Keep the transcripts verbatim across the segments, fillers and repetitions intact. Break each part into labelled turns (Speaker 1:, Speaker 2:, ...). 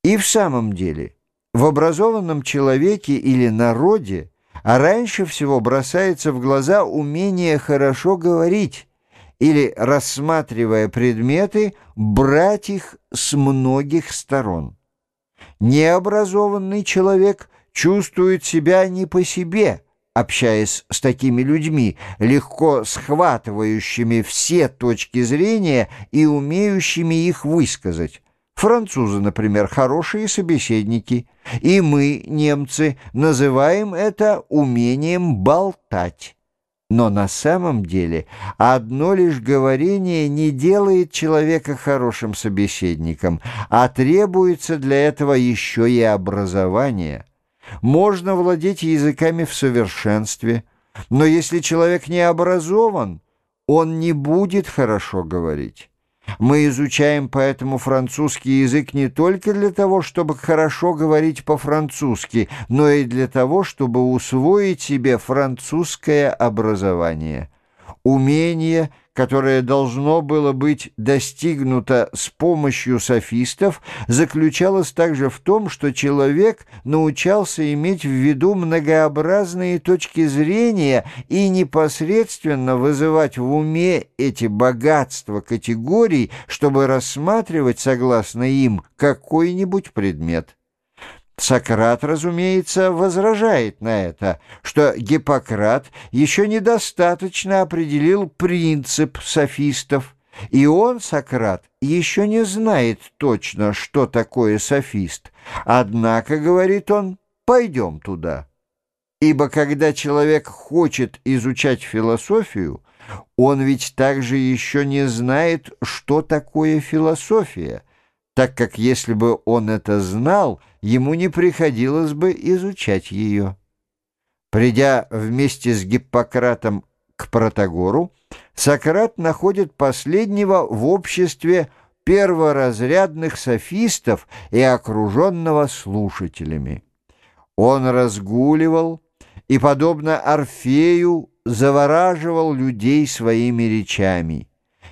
Speaker 1: И в самом деле, в образованном человеке или народе а раньше всего бросается в глаза умение хорошо говорить или, рассматривая предметы, брать их с многих сторон. Необразованный человек чувствует себя не по себе, общаясь с такими людьми, легко схватывающими все точки зрения и умеющими их высказать. Французы, например, хорошие собеседники, и мы, немцы, называем это умением болтать. Но на самом деле одно лишь говорение не делает человека хорошим собеседником, а требуется для этого еще и образование. Можно владеть языками в совершенстве, но если человек не образован, он не будет хорошо говорить. Мы изучаем поэтому французский язык не только для того, чтобы хорошо говорить по-французски, но и для того, чтобы усвоить себе французское образование. Умение, которое должно было быть достигнуто с помощью софистов, заключалось также в том, что человек научался иметь в виду многообразные точки зрения и непосредственно вызывать в уме эти богатства категорий, чтобы рассматривать, согласно им, какой-нибудь предмет. Сократ, разумеется, возражает на это, что Гиппократ еще недостаточно определил принцип софистов, и он, Сократ, еще не знает точно, что такое софист. Однако, говорит он, пойдем туда. Ибо когда человек хочет изучать философию, он ведь также еще не знает, что такое философия, так как если бы он это знал, ему не приходилось бы изучать ее. Придя вместе с Гиппократом к Протагору, Сократ находит последнего в обществе перворазрядных софистов и окруженного слушателями. Он разгуливал и, подобно Орфею, завораживал людей своими речами.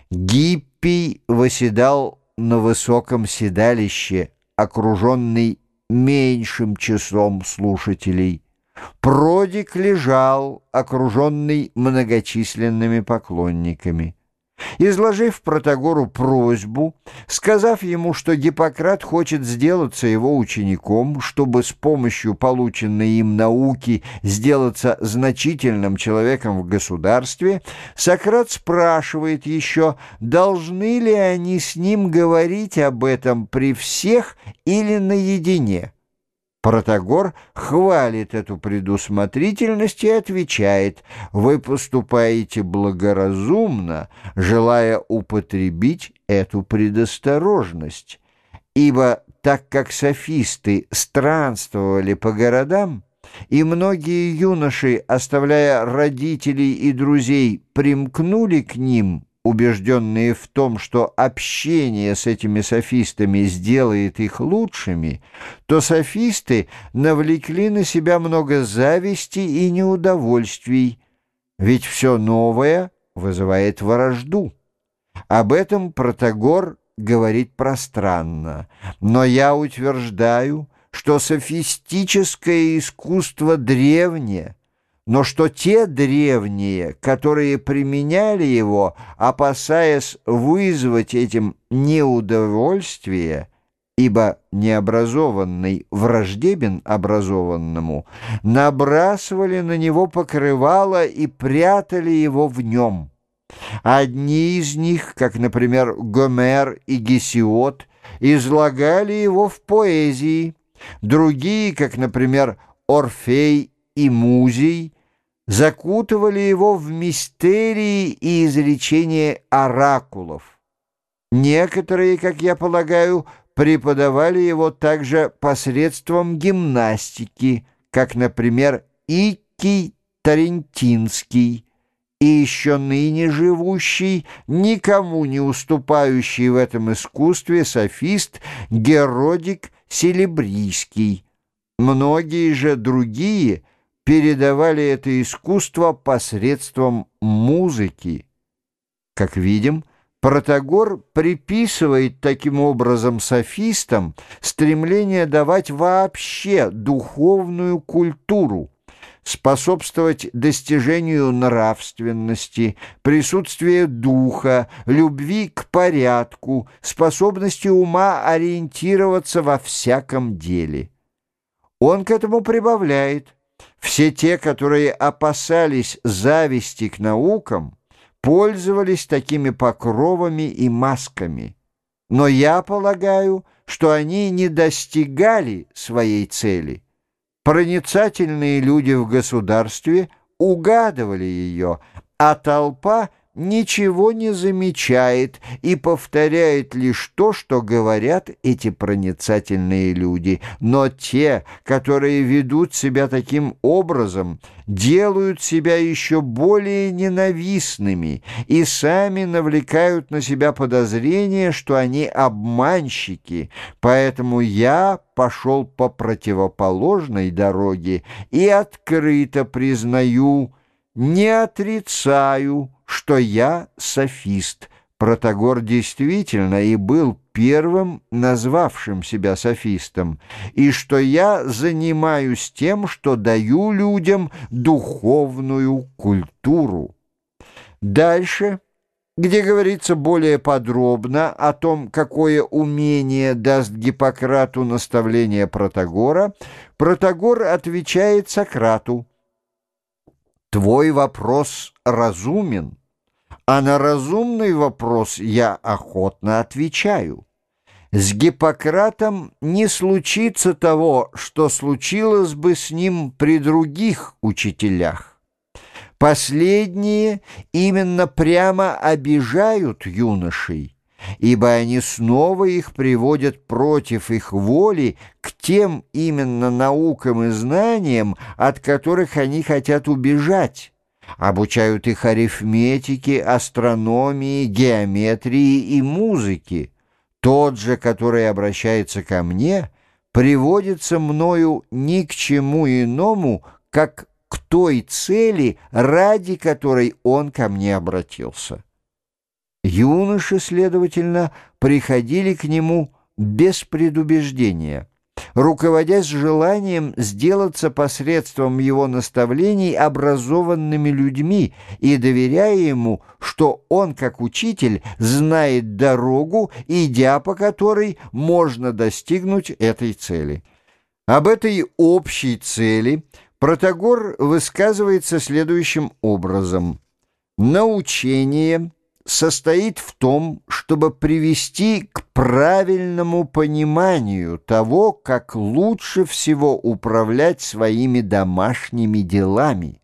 Speaker 1: Гиппий восседал на высоком седалище, окруженный меньшим числом слушателей. Продик лежал, окруженный многочисленными поклонниками. Изложив Протагору просьбу, сказав ему, что Гиппократ хочет сделаться его учеником, чтобы с помощью полученной им науки сделаться значительным человеком в государстве, Сократ спрашивает еще, должны ли они с ним говорить об этом при всех или наедине. Протагор хвалит эту предусмотрительность и отвечает: «Вы поступаете благоразумно, желая употребить эту предосторожность, ибо так как софисты странствовали по городам, и многие юноши, оставляя родителей и друзей, примкнули к ним, убежденные в том, что общение с этими софистами сделает их лучшими, то софисты навлекли на себя много зависти и неудовольствий, ведь все новое вызывает вражду». Об этом Протагор говорит пространно, но я утверждаю, что софистическое искусство древнее, но что те древние, которые применяли его, опасаясь вызвать этим неудовольствие, ибо необразованный враждебен образованному, набрасывали на него покрывало и прятали его в нем. Одни из них, как, например, Гомер и Гесиод, излагали его в поэзии, другие, как, например, Орфей и Музей, закутывали его в мистерии и изречения оракулов. Некоторые, как я полагаю, преподавали его также посредством гимнастики, как, например, Икий Тарентинский, и еще ныне живущий, никому не уступающий в этом искусстве софист Геродик Селебрийский. Многие же другие передавали это искусство посредством музыки. Как видим, Протагор приписывает таким образом софистам стремление давать вообще духовную культуру, способствовать достижению нравственности, присутствия духа, любви к порядку, способности ума ориентироваться во всяком деле. Он к этому прибавляет: все те, которые опасались зависти к наукам, пользовались такими покровами и масками. Но я полагаю, что они не достигали своей цели. Проницательные люди в государстве угадывали ее, а толпа ничего не замечает и повторяет лишь то, что говорят эти проницательные люди. Но те, которые ведут себя таким образом, делают себя еще более ненавистными и сами навлекают на себя подозрение, что они обманщики. Поэтому я пошел по противоположной дороге и открыто признаю, не отрицаю, что я софист. Протагор действительно и был первым назвавшим себя софистом, и что я занимаюсь тем, что даю людям духовную культуру. Дальше, где говорится более подробно о том, какое умение даст Гиппократу наставление Протагора, Протагор отвечает Сократу: «Твой вопрос разумен, а на разумный вопрос я охотно отвечаю. С Гиппократом не случится того, что случилось бы с ним при других учителях. Последние именно прямо обижают юношей, ибо они снова их приводят против их воли к тем именно наукам и знаниям, от которых они хотят убежать, обучают их арифметике, астрономии, геометрии и музыке. Тот же, который обращается ко мне, приводится мною ни к чему иному, как к той цели, ради которой он ко мне обратился». Юноши, следовательно, приходили к нему без предубеждения, руководясь желанием сделаться посредством его наставлений образованными людьми и доверяя ему, что он, как учитель, знает дорогу, идя по которой можно достигнуть этой цели. Об этой общей цели Протагор высказывается следующим образом: «Научение состоит в том, чтобы привести к правильному пониманию того, как лучше всего управлять своими домашними делами.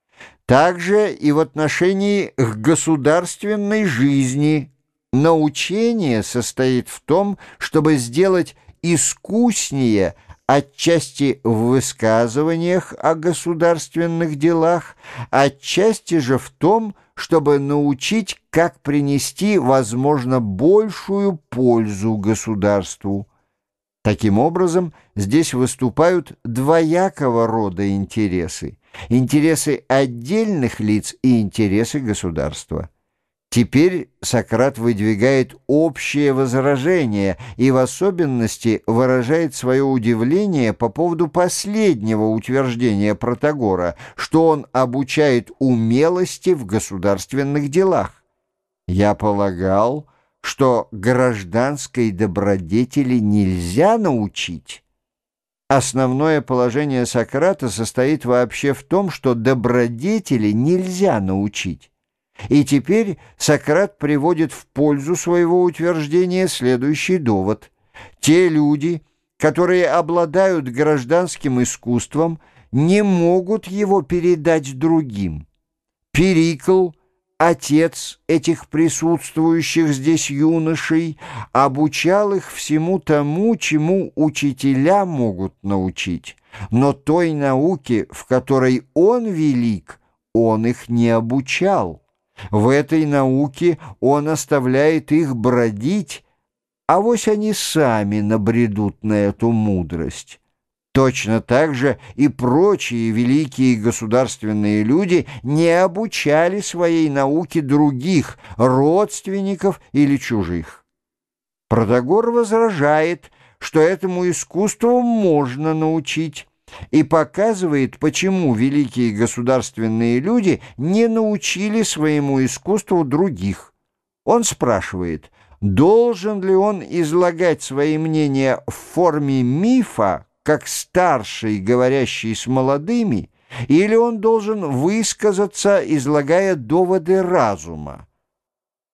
Speaker 1: Также и в отношении к государственной жизни научение состоит в том, чтобы сделать искуснее отчасти в высказываниях о государственных делах, отчасти же в том, чтобы научить, как принести, возможно, большую пользу государству. Таким образом, здесь выступают двоякого рода интересы: интересы отдельных лиц и интересы государства. Теперь Сократ выдвигает общее возражение и в особенности выражает свое удивление по поводу последнего утверждения Протагора, что он обучает умелости в государственных делах. «Я полагал, что гражданской добродетели нельзя научить». Основное положение Сократа состоит вообще в том, что добродетели нельзя научить. И теперь Сократ приводит в пользу своего утверждения следующий довод: те люди, которые обладают гражданским искусством, не могут его передать другим. Перикл, отец этих присутствующих здесь юношей, обучал их всему тому, чему учителя могут научить, но той науке, в которой он велик, он их не обучал. В этой науке он оставляет их бродить, авось они сами набредут на эту мудрость. Точно так же и прочие великие государственные люди не обучали своей науке других, родственников или чужих. Протагор возражает, что этому искусству можно научить, и показывает, почему великие государственные люди не научили своему искусству других. Он спрашивает, должен ли он излагать свои мнения в форме мифа, как старший, говорящий с молодыми, или он должен высказаться, излагая доводы разума.